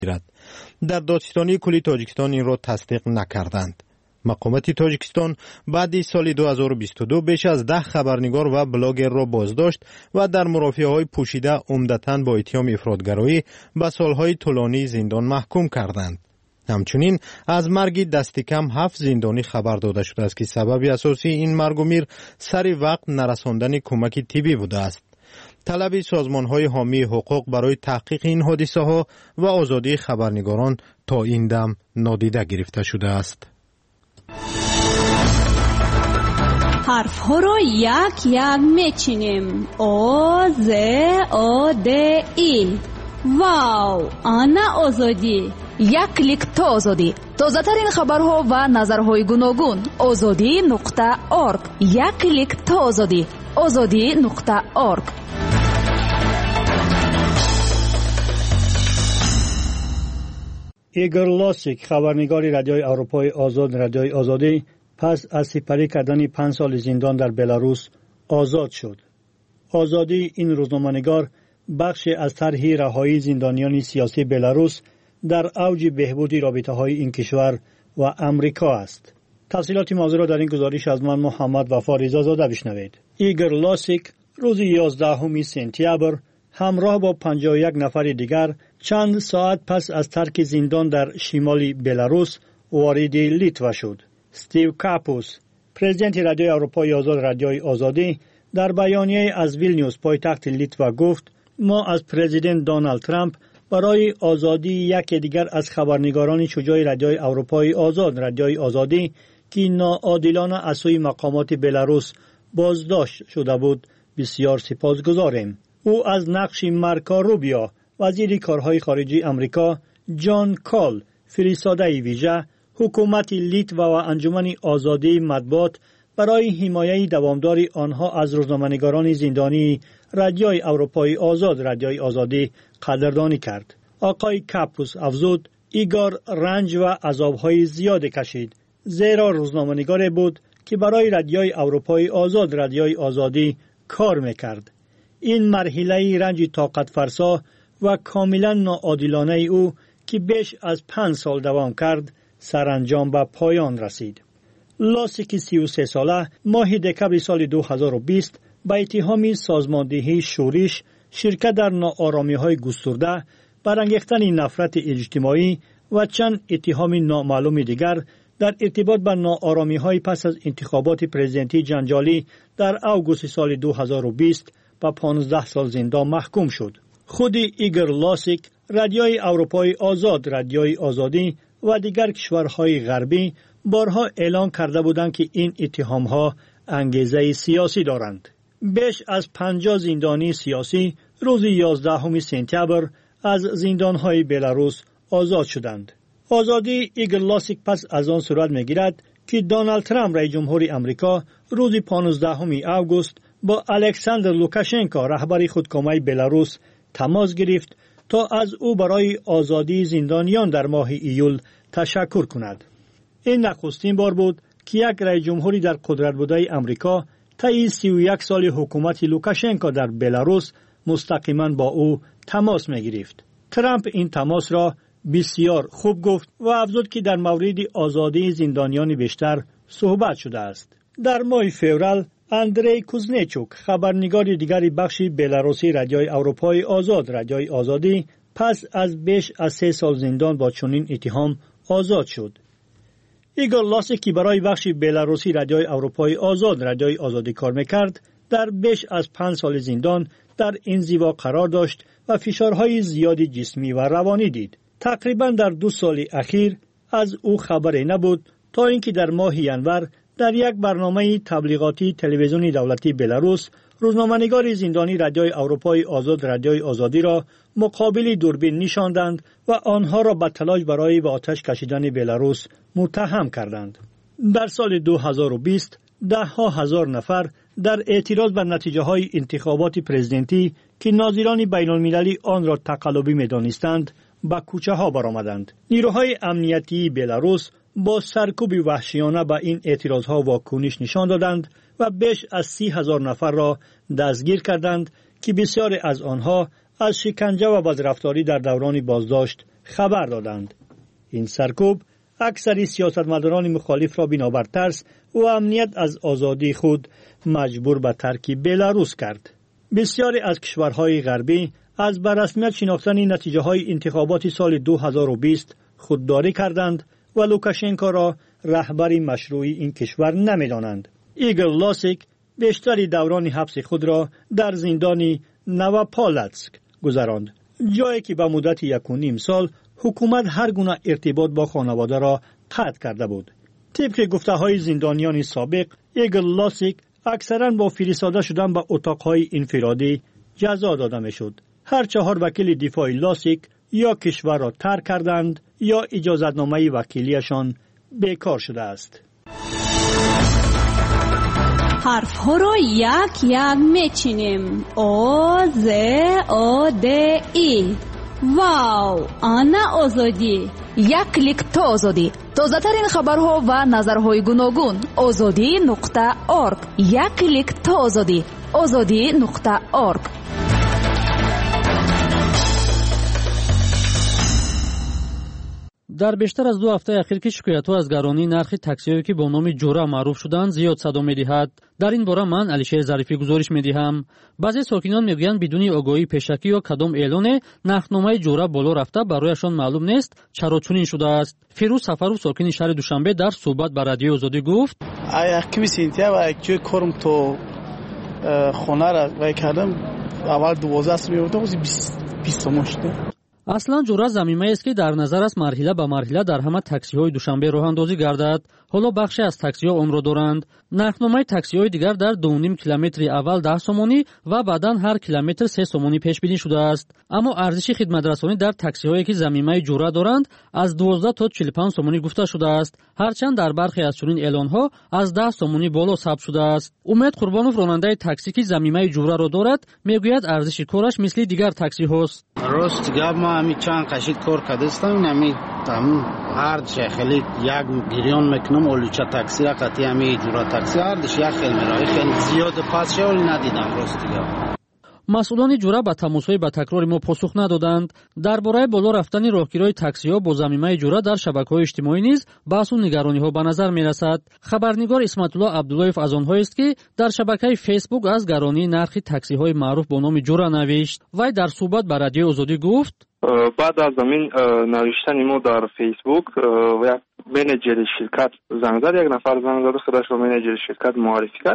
در دادستانی کلی تاجیکستان این را تصدیق نکردند. مقامات تاجیکستان بعد سال 2022 بیش از 10 خبرنگار و بلاگر را بازداشت و در مرافعه‌های پوشیده عمدتاً با اتهام افراطگرایی به سالهای طولانی زندان محکوم کردند. همچنین از مرگ دست کم 7 زندانی خبر داده شده است که سبب اساسی این مرگ و میر سر وقت نرساندن کمک طبی بوده است. طلب سازمان‌های حامی حقوق برای تحقیق این حادثه‌ها و آزادی خبرنگاران تا این دم نادیده گرفته شده است. حرف ها رو یک یک میچینیم. او ز او د ای. واو، آنا آزادی. یک کلیک تا آزادی. تازه ترین خبرها و نظرهای گوناگون. azadi.org. یک کلیک تا آزادی. azadi.org. ایگور لاسیک، خبرنگار رادیوی اروپای آزاد رادیوی آزادی، پس از سپری کردن 5 سال زندان در بلاروس آزاد شد. آزادی این روزنامه‌نگار بخش از طرح رهایی زندانیان سیاسی بلاروس در اوج بهبود رابطه‌های این کشور و امریکا است. تفصیلات موضوع را در این گزارش از من محمد وفا رضازاده بشنوید. ایگور لاسیک روز 11 سپتامبر همراه با 51 نفر دیگر چند ساعت پس از ترک زندان در شمال بلاروس وارد لیتوا شد. استیو کاپوس، پرزیدنت رادیوی اروپای آزاد رادیوی آزادی، در بیانیه از ویلنیوس پایتخت لیتوا گفت: ما از پرزیدنت دونالد ترامپ برای آزادی یک دیگر از خبرنگاران شجاع رادیوی اروپای آزاد رادیوی آزادی که ناعادلانه از سوی مقامات بلاروس بازداشت شده بود بسیار سپاسگزاریم. او از نقش مارکو روبیو، وزیر کارهای خارجی امریکا، جان کال، فرستاده ویژه، حکومت لیتوا و انجمن آزادی مطبوعات برای حمایت دوامدار آنها از روزنامه‌نگاران زندانی رادیوی اروپای آزاد رادیوی آزادی قدردانی کرد. آقای کاپوس افزود: ایگور رنج و عذاب‌های زیاد کشید، زیرا روزنامه‌نگار بود که برای رادیوی اروپای آزاد رادیوی آزادی کار می‌کرد. این مرحله رنج طاقت فرسا و کاملا ناعادلانه او که بیش از 5 سال دوام کرد سرانجام به پایان رسید. لاسیک 33 ساله ماه دکمبر سال 2020 به اتهام سازماندهی شورش، شرکت در ناآرامی‌های گسترده، برانگیختن نفرت اجتماعی و چند اتهام نامعلوم دیگر در ارتباط با ناآرامی‌های پس از انتخابات پرزیدنتی جنجالی در آگوست سال 2020 با 15 سال زندان محکوم شد. خود ایگور لاسیک رادیوی اروپای آزاد رادیوی آزادی و دیگر کشورهای غربی بارها اعلام کرده بودند که این اتهام‌ها انگیزه سیاسی دارند. بیش از 50 زندانی سیاسی روز 11 سپتامبر از زندان‌های بلاروس آزاد شدند. آزادی ایگور لاسیک پس از آن صورت می‌گیرد که دونالد ترامپ رئیس جمهور آمریکا روز 15 آگوست با الکساندر لوکاشنکو رهبر خودکامه بلاروس تماس گرفت تا از او برای آزادی زندانیان در ماه ایول تشکر کند. این نخستین بار بود که یک رئیس جمهوری در قدرت بوده آمریکا طی 31 سال حکومت لوکاشنکو در بلاروس مستقیما با او تماس می‌گرفت. ترامپ این تماس را بسیار خوب گفت و افزود که در مورد آزادی زندانیان بیشتر صحبت شده است. در ماه فوریه اندری کوزنچوک، خبرنگار دیگری بخش بلاروسی رادیوی اروپای آزاد رادیوی آزادی، پس از بیش از 3 سال زندان با چنین اتهام آزاد شد. ایگور لاسیک که برای بخش بلاروسی رادیوی اروپای آزاد رادیوی آزادی کار میکرد، در بیش از 5 سال زندان در انزوا قرار داشت و فشارهای زیادی جسمی و روانی دید. تقریبا در 2 سال اخیر از او خبری نبود تا اینکه در ماه ینور در یک برنامه تبلیغاتی تلویزیون دولتی بلاروس روزنامه‌نگار زندانی رادیوی اروپای آزاد رادیوی آزادی را مقابل دوربین نشاندند و آنها را به تلاش برای به آتش کشیدن بلاروس متهم کردند. در سال 2020 ده‌ها هزار نفر در اعتراض بر نتیجه های انتخابات پرزیدنتی که ناظران بین المللی آن را تقلبی می‌دانستند به کوچه ها برآمدند. نیروهای امنیتی بلاروس با سرکوب وحشیانه به این اعتراضها واکنش نشان دادند و بیش از 30,000 نفر را دستگیر کردند که بسیاری از آنها از شکنجه و بدرفتاری در دوران بازداشت خبر دادند. این سرکوب اکثر سیاستمداران مخالف را بنابر ترس و امنیت از آزادی خود مجبور به ترک بلاروس کرد. بسیاری از کشورهای غربی از به رسمیت شناختن نتیجه های انتخابات سال 2020 خودداری کردند و لوکاشنکو را رهبر مشروعی این کشور نمی‌دانند. ایگور لاسیک بیشتر دوران حبس خود را در زندان نوپالاتسک گذراند، جایی که به مدت 1.5 سال حکومت هر گونه ارتباط با خانواده را قطع کرده بود. طبق گفته‌های زندانیان سابق، ایگور لاسیک اکثراً با فرستاده شدن به اتاق‌های انفرادی جزا داده می‌شد. هر 4 وکیل دفاع لاسیک یا کشور را ترک کردند یا اجازتنامه وکیلیشان بیکار شده است. حرف ها را یک یک میچینیم. او ز او د ای. واو، آنا آزادی. یک کلیک تا آزادی. تازه ترین خبرها و نظرهای گوناگون. azadi.org. یک کلیک تا آزادی. azadi.org. در بیشتر از 2 هفته اخیر که شکایت‌ها از گرانی نرخ تاکسی‌هایی که با نام جورا معروف شدند زیاد صدا می‌دهد. در این باره من علیشیر ظریفی گزارش می‌دهم. بعضی ساکنان میگویند بدون آگاهی پیشکی یا کدام اعلان نرخنامه جورا بالا رفته برایشان معلوم نیست چرا چنین شده است. فیروز سفرو ساکن شهر دوشنبه در صحبت با رادیو آزادی گفت: یک سینتیا و یک جای کارم تو خانه را وای کردم اول 12 می‌بودم 20 شده. اصلا جورا زمینه‌ای است که در نظر است مرحله به مرحله در همه تاکسی‌های دوشنبه راه اندازی گردد. حالا بخشی از تاکسی‌ها آن را دارند. نرخنامه تاکسی‌های دیگر در 2.5 کیلومتر اول 10 سومانی و بعداً هر کیلومتر 3 سومانی پیش بینی شده است. اما ارزش خدمترسانی در تاکسی‌هایی که زمینه جورا دارند از 12 تا 45 سومانی گفته شده است. هرچند در برخی از چنین اعلان‌ها از 10 سومانی بالا ثبت شده است. امید قربانوف راننده تاکسی که زمینه جورا را دارد میگوید ارزش کارش مثل دیگر تاکسی‌هاست. راست گپ ما همین چند قشید کار کردستم همین هر چه خیلی یک گریان میکنم اولوچه تاکسی را قطعی همین جورا تاکسی هردش یک خیلی میرای خیلی زیاد پس شولی ندیدم راست گپ. مسئولان جورا به تماس‌های با تکرار ما پاسخ ندادند. درباره بالا رفتن راهگیرهای تاکسی‌ها با زمینه جورا در شبکه‌های اجتماعی نیز بحث و نگرانی‌ها به نظر می‌رسد. خبرنگار اسمت الله عبداللهیف از آنهایی است که در شبکه فیسبوک از گرانی نرخ تاکسی‌های معروف با نام جورا نوشت. وی در صحبت با رادیو آزادی گفت: بعد از این نوشتن ما در فیسبوک یک منیجر شرکت زنگ زد، یک نفر زنگ زد خودش رو منیجر شرکت معرفی کرد.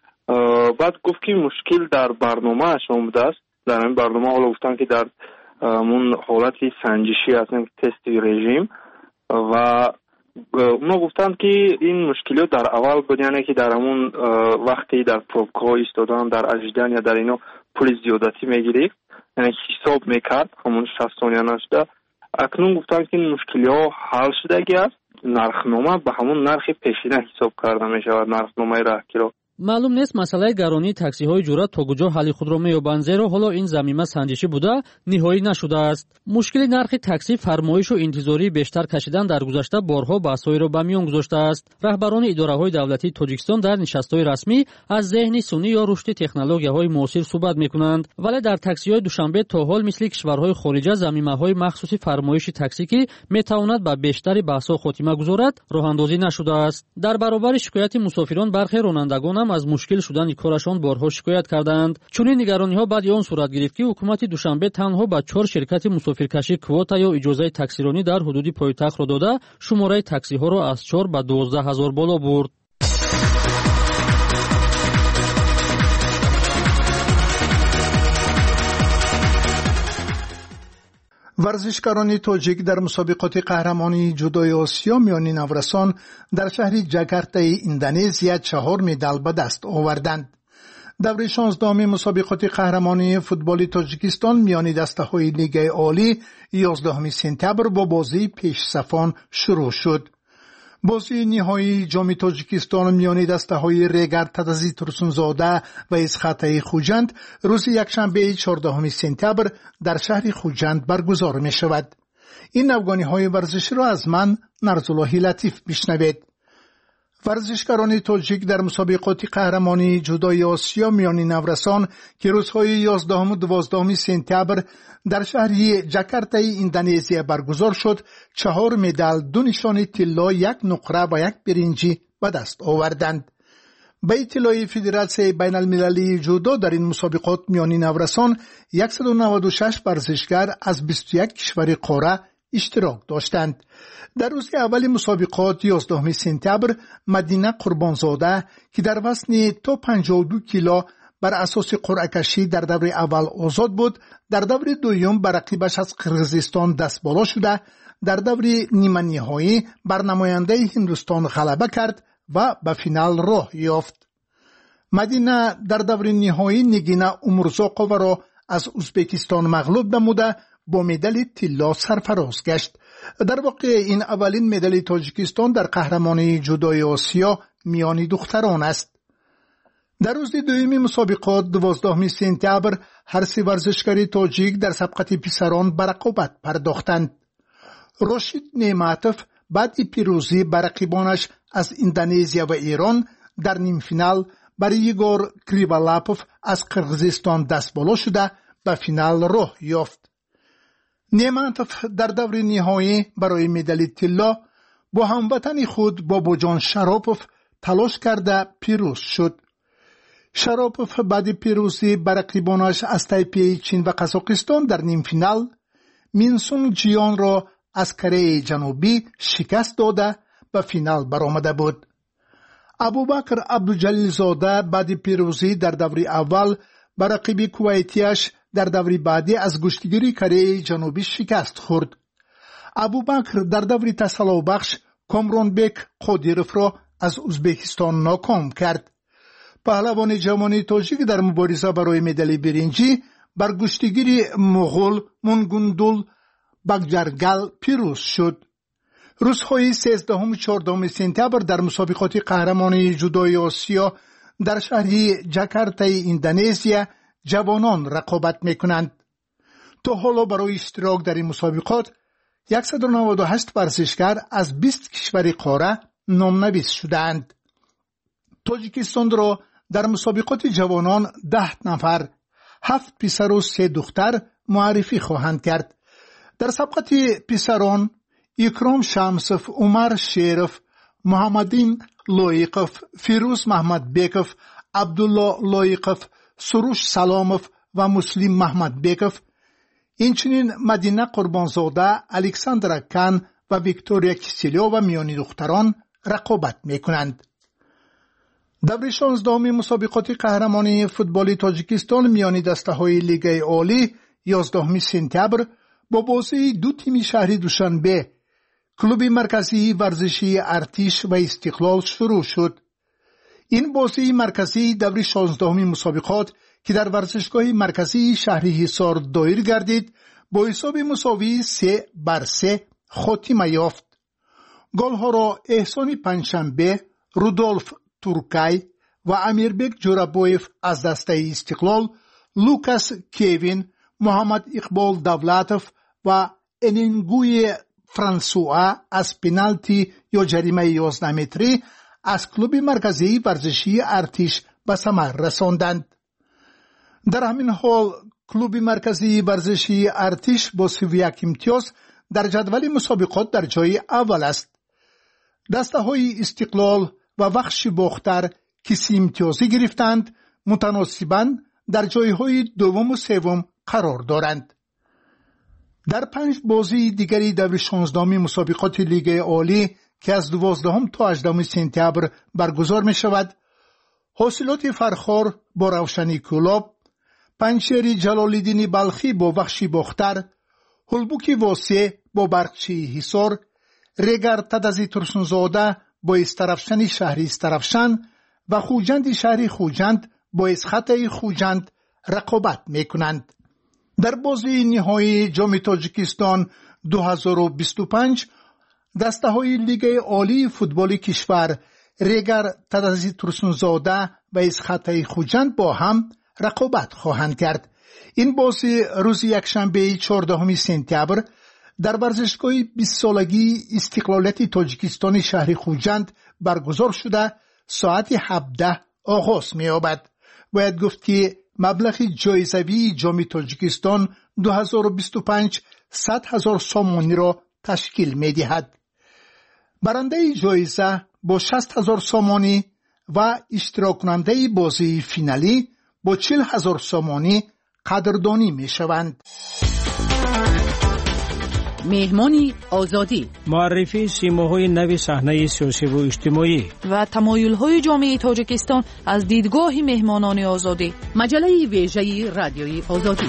بعد گفت که مشکل در برنامه شما بوده است. در این برنامه حالا گفتن که در اون حالت سنجشی هستن تست رژیم و اونا گفتن که این مشکلات در اول بود، یعنی که در همون وقتی در پروبکا ایستادن در اجدن یا در اینا پول زیادتی میگیرید، یعنی حساب میکرد همون 60 ثانیه نشده. اکنون گفتن که این مشکلات حل شده است، نرخنامه به همون نرخ پیشینه حساب کرده میشود، نرخنامه راهگیرا. معلوم نیست مسئله گرانی تاکسی‌های جورا تا کجا حل خود را می‌یابند، زیرا حالا این زمینه سنجشی بوده نهایی نشده است. مشکل نرخ تاکسی فرمایش و انتظاری بیشتر کشیدن در گذشته بارها بحث‌های را به میان گذاشته است. رهبران اداره‌های دولتی تاجیکستان در نشست‌های رسمی از ذهن سنی یا رشد تکنولوژی‌های معاصر صحبت می‌کنند، ولی در تاکسی‌های دوشنبه تا حال مثل کشورهای خارجه زمینه‌های مخصوصی فرمایش تاکسی که می‌تواند به بیشتر بحث‌ها خاتمه گذارد راه‌اندازی نشده است. در برابر شکایت مسافران برخی رانندگان از مشکل شدن کارشان بارها شکایت کردند. چنین نگرانی‌ها بعد آن صورت گرفت که حکومت دوشنبه تنها به 4 شرکت مسافرکشی کواتا یا اجازه تاکسیرانی در حدود پایتخت را داده شماره تاکسی‌ها را از 4 به 12,000 بالا برد. ورزشکاران تاجیک در مسابقات قهرمانی جودوی آسیا میان نورسان در شهر جاکارتا اندونزیا 4 مدال به دست آوردند. دوره 16 مسابقات قهرمانی فوتبال تاجیکستان میان دسته‌های لیگ عالی 11 سپتامبر با بازی پیش‌صفان شروع شد. بازی نهایی جام تاجیکستان میان دسته‌های ریگر تدزی ترسونزاده و اسخاته خوجند روز یکشنبه 14 سپتامبر در شهر خوجند برگزار می شود. این افغانی های ورزشی را از من نرزاللهی لطیف بشنوید. ورزشکاران تاجیک در مسابقات قهرمانی جودوی آسیا میان نورسان که روزهای 11 و 12 سپتامبر در شهر جاکارتای اندونزیا برگزار شد 4 مدال، 2 نشان طلا، 1 نقره و 1 برنجی به دست آوردند. به اطلاع فدراسیون بین المللی جودو در این مسابقات میان نورسان 196 ورزشکار از 21 کشور قاره اشتراک داشتند. در روز اول مسابقات 11 سپتامبر مدینه قربانزاده که در وزن تا 52 کیلو بر اساس قرعه کشی در دور اول آزاد بود، در دور دوم بر رقیبش از قرغیزستان دست بالا شده، در دور نیمه نهایی بر نماینده هندوستان غلبه کرد و به فینال راه یافت. مدینه در دور نهایی نگینه امورزاقووا را از ازبکستان مغلوب نموده با مدال طلا سرفراز گشت. در واقع این اولین مدال تاجیکستان در قهرمانی جودوی آسیا میان دختران است. در روز دوم مسابقات 12 سپتامبر هر سه ورزشکار تاجیک در سبقت پسران به رقابت پرداختند. راشد نعمتوف بعد پیروزی بر رقیبانش از اندونزیا و ایران در نیم فینال بر یگور کریوالاپوف از قرغیزستان دست بالا شده به فینال راه یافت. نعمتوف در دور نهایی برای مدال طلا با هموطن خود باباجان شراپوف تلاش کرده پیروز شد. شراپوف بعد پیروزی بر رقیبانش از تایپی چین و قزاقستان در نیم فینال مینسونگ جیان را از کره جنوبی شکست داده به فینال برآمده بود. ابوبکر عبدالجلیل زاده بعد پیروزی در دور اول بر رقیب کویتیش در دور بعدی از گشتگیری کره جنوبی شکست خورد. ابوبکر در دور تسلابخش کامرانبک قادیروف را از ازبکستان ناکام کرد. پهلوان جوان تاجیک در مبارزه برای مدال برنجی بر گشتگیر مغول منگوندول بگجرگل پیروز شد. روزهای 13 و 14 سپتامبر در مسابقات قهرمانی جودوی آسیا در شهر جاکارتای اندونزیا جوانان رقابت میکنند. تا حالا برای اشتراک در این مسابقات 198 ورزشکار از 20 کشور قاره نامنویس شدند. تاجیکستان را در مسابقات جوانان 10 نفر، 7 پسر و 3 دختر معرفی خواهند کرد. در سبقت پسران اکرام شمسوف، عمر شیرف، محمدین لایقوف، فیروز محمد بیکوف، عبدالله لایقوف، سروش سلاموف و مسلم محمد بیکوف، اینچنین مدینه قربانزاده، الکساندرا کان و ویکتوریا کیسلیووا میان دختران رقابت میکنند. دور 16 مسابقات قهرمانی فوتبال تاجیکستان میان دسته‌های لیگ عالی 11 سپتامبر با بازی دو تیم شهری دوشنبه کلوب مرکزی ورزشی ارتش و استقلال شروع شد. این بازی مرکزی دور 16 مسابقات که در ورزشگاه مرکزی شهر حصار دایر گردید با حساب مساوی 3-3 خاتمه یافت. گل‌ها را احسان پنجشنبه، رودولف تورکای و امیربک جورابویف از دسته استقلال، لوکاس کوین، محمد اقبال دولتوف و انینگوی فرانسوا از پنالتی یا جریمه 11 متری از کلوب مرکزی ورزشی ارتش به ثمر رساندند. در همین حال کلوب مرکزی ورزشی ارتش با 31 امتیاز در جدول مسابقات در جای اول است. دسته‌های استقلال و وخش باختر که 30 امتیازی گرفتند متناسباً در جایهای دوم و سوم قرار دارند. در 5 بازی دیگری دور 16 مسابقات لیگ عالی که از 12 تا 18 سپتامبر برگزار می شود، حاصلات فرخار با روشنی کلاب، پنجشیر جلال‌الدین بلخی با وخشی باختر، هلبوکی واسع با برقچی حصار، رگر تدزی ترسونزاده با استرفشن شهری استرفشن و خوجند شهری خوجند با اسخط خوجند رقابت می کنند. در بازی نهایی جام تاجیکستان 2025 دسته های لیگ عالی فوتبال کشور رگر تدزی ترسونزاده و اسخط خوجند با هم رقابت خواهند کرد. این بازی روز یکشنبه 14 سپتامبر در ورزشگاه 20 سالگی استقلالیت تاجیکستان شهر خوجند برگزار شده ساعت 17 آغاز می‌یابد. باید گفت که مبلغ جایزه‌ای جام تاجیکستان 2025 100,000 سومانی را تشکیل می‌دهد. برنده جایزه با 60,000 سومانی و اشتراک کننده بازی فینالی با 40,000 سومانی قدردانی می‌شوند. مهمانی آزادی، معرفی سیماهای نو صحنه سیاسی و اجتماعی و تمایل‌های جامعه تاجیکستان از دیدگاه مهمانان آزادی. مجله ویژه رادیوی آزادی.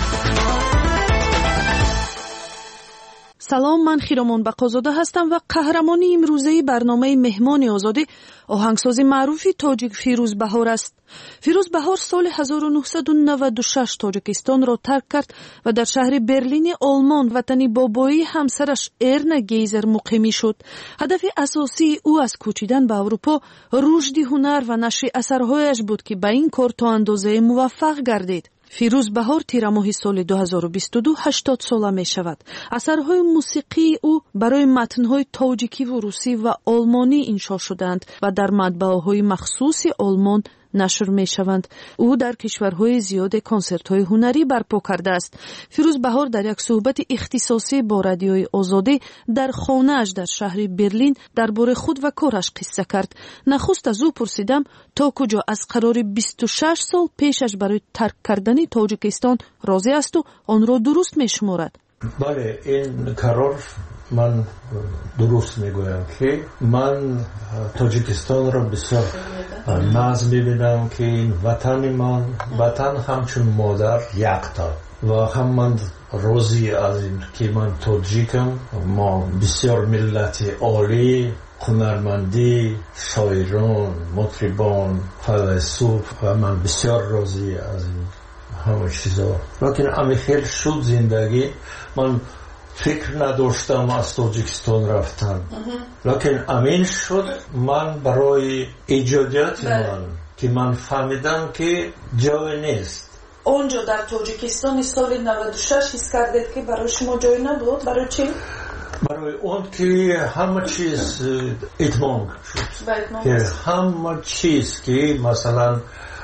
سلام، من خیرامان بقازاده هستم و قهرمانی امروزه برنامه مهمان آزادی آهنگساز معروفی تاجیک فیروز بهار است. فیروز بهار سال 1996 تاجیکستان را ترک کرد و در شهر برلین آلمان وطن بابایی همسرش ارنا گیزر مقیمی شد. هدف اساسی او از کوچیدن به اروپا رشد هنر و نشر اثرهایش بود که به این کار تا اندازه موفق گردید. فیروز بهار تیر ماه سال 2022 80 ساله می شود. اثرهای موسیقی او برای متنهای تاجیکی و روسی و آلمانی انشا شدند و در مطبعه‌های مخصوص آلمان نشر می شوند. او در کشورهای زیاد کنسرت‌های هنری برپا کرده است. فیروز بهار در یک صحبت اختصاصی با رادیوی آزادی در خانه‌اش در شهر برلین درباره خود و کارش قصه کرد. نخست از او پرسیدم تا کجا از قرار 26 سال پیشش برای ترک کردن تاجیکستان راضی است و آن را درست می شمارد. بله، این قرار من درست میگویم که من تاجیکستان را بسیار ناز میبینم که این وطن من وطن همچون مادر یکتا و هم من راضی از این که من تاجیکم. ما بسیار ملت عالی، هنرمندی، شاعران، مطربان، فیلسوف و من بسیار راضی از این همه چیزا. لیکن امی خیلی شد زندگی من فکر نداشتم از تاجیکستان رفتن، لیکن امین شد من برای ایجادیات من که من فهمیدم که جای نیست. اونجا در تاجیکستان سال 96 حس کردید که برای شما جای نبود؟ برای چی؟ برای اون که همه چیز اتمام شد، که همه چیز که مثلا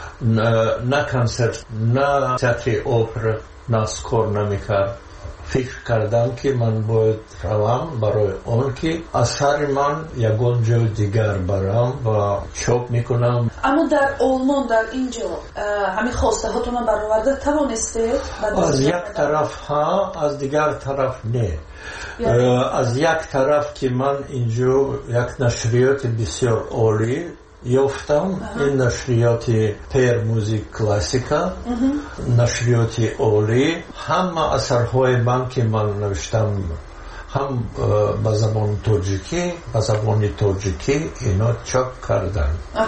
نه کنسرت، نه تئاتر اپرا، نه اسکور نمیکرد. فکر کردم که من باید روم برای اون که اثر من یکون جای دیگر برم و چاپ میکنم. اما در آلمان در اینجا همین خواسته هاتون برآورده توانستید؟ از یک طرف ها، از دیگر طرف نه. از یک طرف که من اینجا یک نشریات بسیار عالی یافتم، این نشریات پیر موزیک کلاسیکا، نشریات عالی، همه اثرهای من که من نوشتم هم به زبان تاجیکی، به زبان تاجیکی اینا چاپ کردن.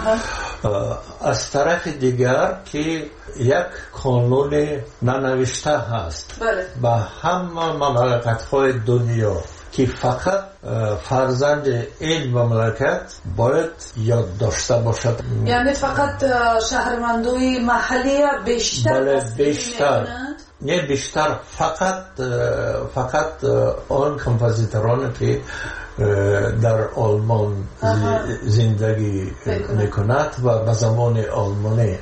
از طرف دیگر که یک قانون ننوشته هست به همه مملکت‌های دنیا که فقط فرزند این مملکت باید یاد داشته باشد. یعنی فقط شهروندای محلی بیشتر؟ بله، بیشتر نه بیشتر، فقط آن کمپوزیتورانی که در آلمان زندگی میکند و به زبان آلمانی.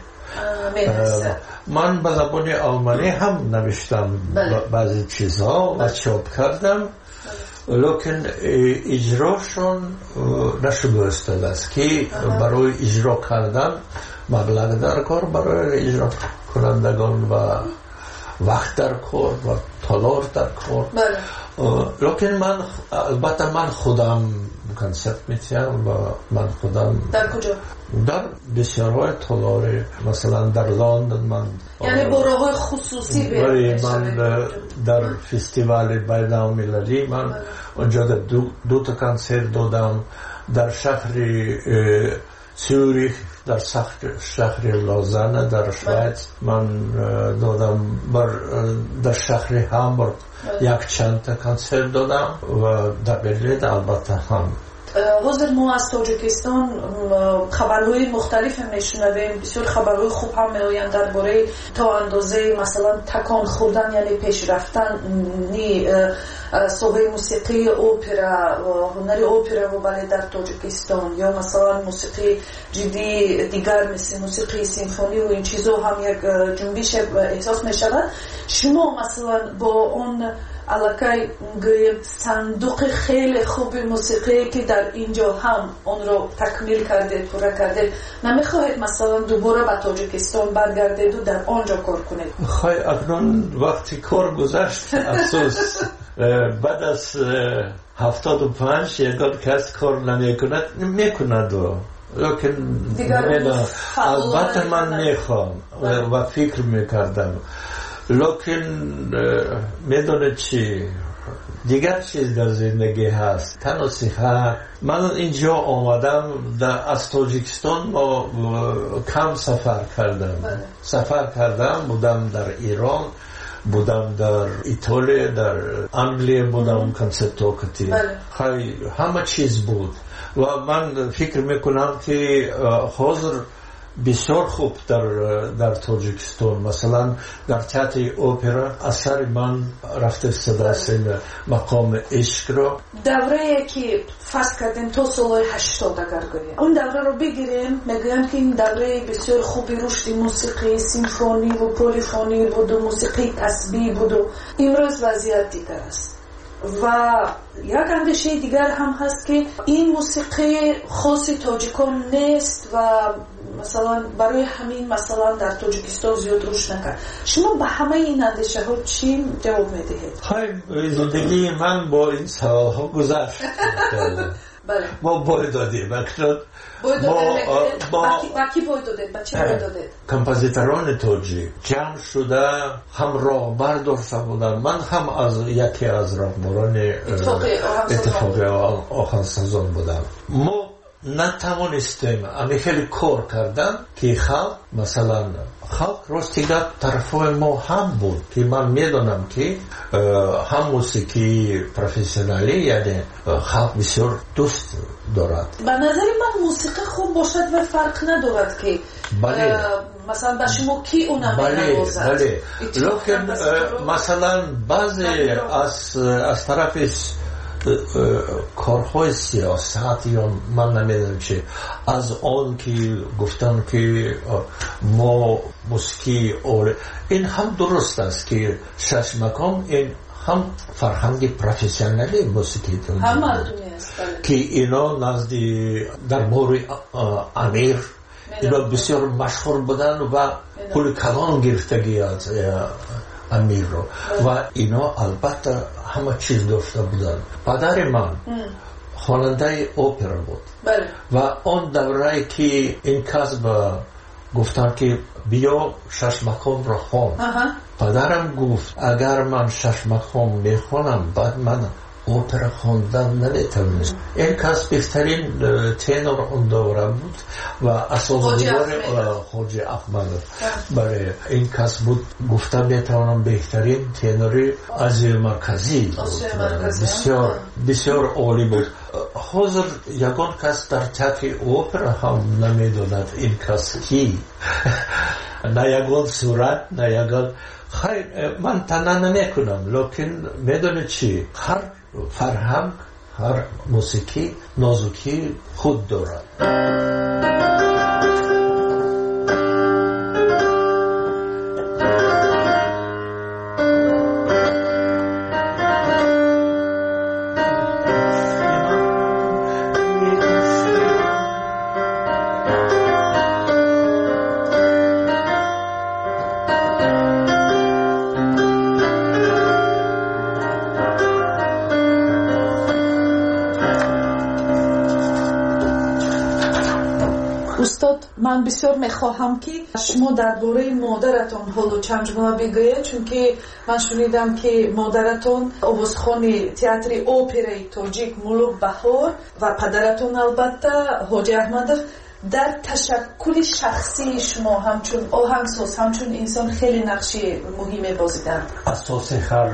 من به زبان آلمانی هم نوشتم بعضی چیزها و چاپ کردم، لیکن اجراشون نشده است که برای اجرا کردن مبلغ در کار برای اجرا کنندگان و وقت در کار و تالار در کار. لیکن من البته من خودم کنسرت میتیم و من خودم در کجا؟ در بسیارهای تالار، مثلا در لندن من یعنی برای خصوصی من در فستیوال بین‌المللی من اونجا دو تا کنسرت دادم، در شهر سوریخ، در شهر لوزان در شویتز من دادم، در شهر هامبورگ یک چند تا کنسرت دادم و در برلین البته هم. حاضر ما از تاجیکستان خبرهای مختلف هم میشنویم، بسیار خبرهای خوب هم میآیند درباره تا اندازه مثلا تکان خوردن یعنی پیش رفتن ساحه موسیقی اپرا هنر اپرا و بالت در تاجیکستان، یا مثلا موسیقی جدی دیگر مثل موسیقی سیمفونی و این چیزا هم یک جنبش احساس میشود. شما مثلا با اون علاقه صندوق خیلی خوب موسیقی که در اینجا هم اون رو تکمیل کردید، پورا کردید، نمیخواهید مثلا دوباره به تاجیکستان برگردید و در آنجا کار کنید؟ خواهی اکنون وقتی کار گذشت افسوس بعد از 75 یکان کس کار میکند لیکن البته من میخوام و فکر میکردم، لیکن میدونید چی دیگر چیز در زندگی هست، تنها صحت. من اینجا آمدم از تاجیکستان کم سفر کردم بودم در ایران، بودم در ایتالیا، در انگلیه بودم، کنسرت توکتی، همه چیز بود و من فکر میکنم که حاضر بسیار خوب در تاجیکستان، مثلا در تئاتر اپرا اثر من رفته صدای مقام عشق را دوره که فرض کردیم تا سال 80 اگر گوییم اون دوره رو بگیریم، میگویم که این دوره بسیار خوبی رشد موسیقی سیمفونی و پلیفونی بود و موسیقی کسبی بود و امروز وضعیت دیگر است. و یک اندیشه دیگر هم هست که این موسیقی خاص تاجیکان نیست و مثلا برای همین مثلا در تاجیکستان زیاد رشد نکرد. شما به همه این اندیشه ها چی جواب میدهید؟ زندگی من با این سوال ها گذشت. ما باید دادیم با کی باید دادید؟ با چی باید دادید؟ کمپازیتران تاجیک جمع شده هم راه داشته بودن، من هم از یکی از راهبران اتفاقی آهنگسازان بودم. ما نتوانستیم خیلی کار کردن که خلق مثلا خلق راستیگه طرفای ما هم بود که من میدونم که هم موسیقی پروفسیونالی یعنی خلق بسیار دوست دارد. به نظر من موسیقی خوب باشد و فرق ندارد که مثلا به شما کی اونم نوازد. لیکن مثلا بعضی از طرف کارهای سیاست یا من نمیدونم چه از آن که گفتن که ما موسیقی این هم درست است که شش مقام این هم فرهنگ پروفسیونالی موسیقی هم مردمی است که اینا نزدی در مورد امیر اینا بسیار مشهور بودن و کل کلان گرفتگی از امیر رو و اینا البته همه چیز داشته بودن. پدر من خواننده اپرا بود و اون دوره که این کسب گفتن که بیا شش مقام را خوان، پدرم گفت اگر من شش مقام میخوانم بعد من اپرا خواندن نمیتونم. این کس بهترین تنور اون دوره بود و اساسنگار خواجه احمد برای این کس بود. گفتم میتونم بهترین تنوری از مرکزی بسیار بسیار عالی بود. حاضر یگان کس در تئاتر اپرا هم نمیدوند این کس کی نه یگان صورت نه یگان خیر من تنها نمیکنم، لیکن میدونه چی هر فرهنگ هر موسیقی نازکی خود دارد. من بسیار میخواهم که شما درباره مادرتون حالا چند جمله بگویید، چون که من شنیدم که مادرتون آوازخوان تئاتر اپرای تاجیک ملوک بهار و پدرتون البته حاجی احمد در تشکل شخصی شما همچون آهنگساز همچون انسان خیلی نقشی مهمی بازیدند. اساس هر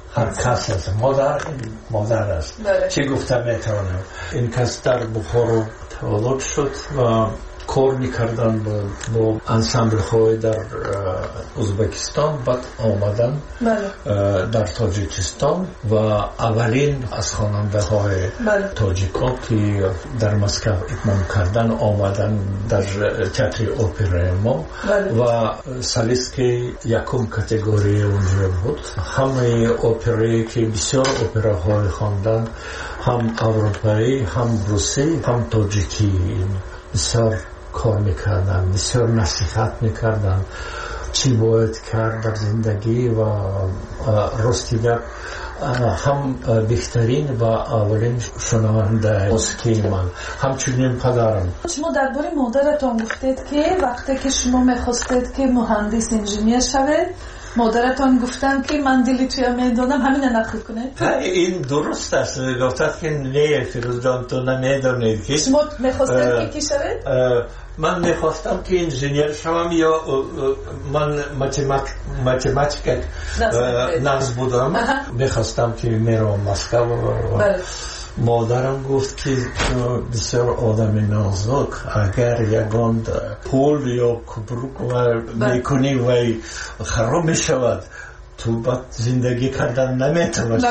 هر کس است. مادر است. چه گفته میتوانم. این کس در بخارا تولد شد و کار میکردن با انسامبل های در ازبکستان. بعد آمدن در تاجیکستان و اولین از خواننده های تاجیکا که در مسکو اتمام کردن آمدن در تئاتر اپرای ما و سالیسک یکم کاتگوری اونجا بود. همه اپرایی که بسیار اپراهای خواندن، هم اروپایی، هم روسی، هم تاجیکی، بسیار کار میکردن، بسیار نصیحت میکردن چی باید کرد در زندگی و راستی هم بهترین و اولین شنونده موسیقی من. همچنین پدرم. شما درباره مادرتان گفتید که وقتی که شما میخواستید که مهندس انجینیر شوید، مادرتان گفتن که من دلی توی میدانم، همین نقل کنید. این درست است. گفتند که نه فیروز جان تو نمیدانید که شما میخواستید که کی شوید؟ من میخواستم که انجینیر شوم یا من ماتماتیک ناز بودم. میخواستم که میرم مسکو. مادرم گفت که بسیار آدم نازک، اگر یگان پول یا کبروک میکنی و خراب میشود تو بعد زندگی کردن نمیتونی.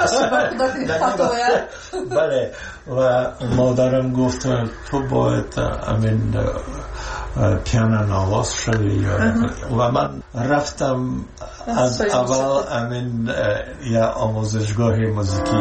بله. و مادرم گفت تو باید امین پیانو نواز شوی و من رفتم از اول امین یا آموزشگاه موسیقی.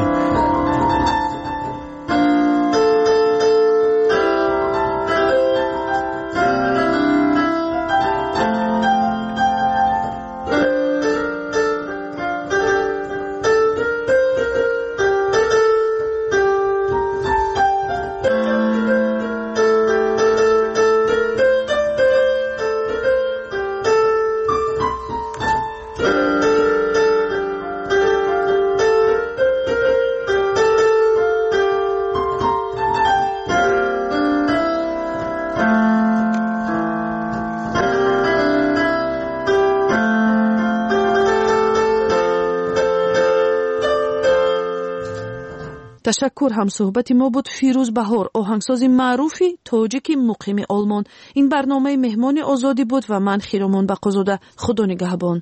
تشکر. هم صحبت ما بود فیروز بهار، آهنگساز معروفی تاجیک مقیم آلمان. این برنامه مهمان آزادی بود و من خیرامان بقازاده. خدا نگهبان.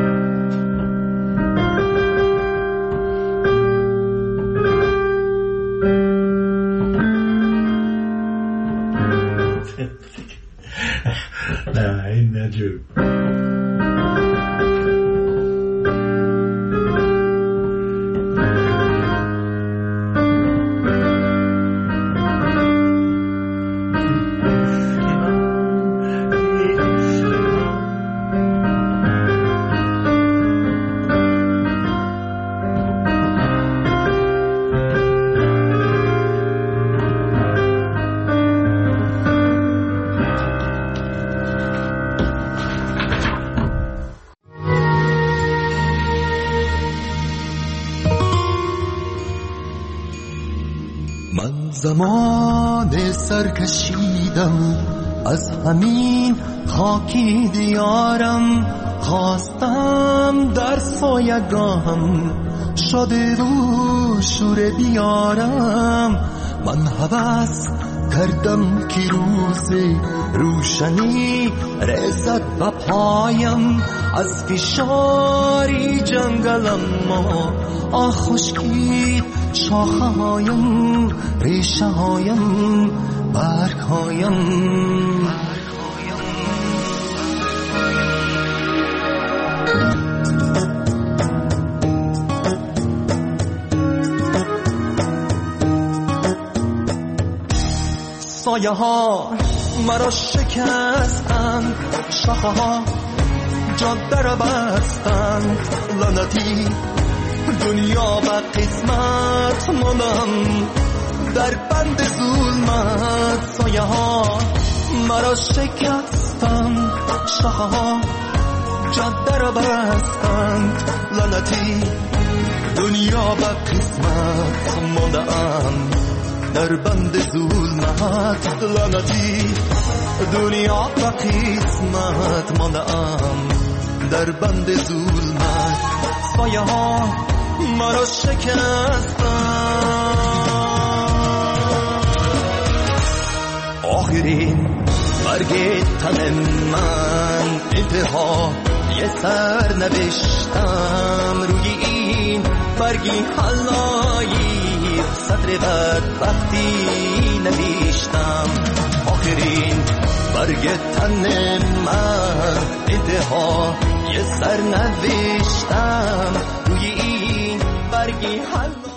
نه این نجو. زمان سرکشیدم از همین خاکی دیارم، خواستم در سایگاهم شده رو شور بیارم. من هوس کردم که روز روشنی رسد به پایم، از فشاری جنگلم ما خشکید شاخه هایم، ریشه هایم، برگ هایم. سایه ها مرا شکستند، شاخه ها جاده را بستند، لعنتی دنیا و قسمت ماندم در بند ظلمت. سایه ها مرا شکستند، شاخه ها جاده را بستند، لعنتی دنیا و قسمت ماندم در بند ظلمت. لعنتی دنیا و قسمت ماندم در بند ظلمت. سایه ها مرا شکستن. آخرین برگ تن من انتها یه سر نوشتم، روی این برگی حلایی سطر بدبختی نوشتم. آخرین برگ تن من انتها یه سر نوشتم، روی این برگی حلایی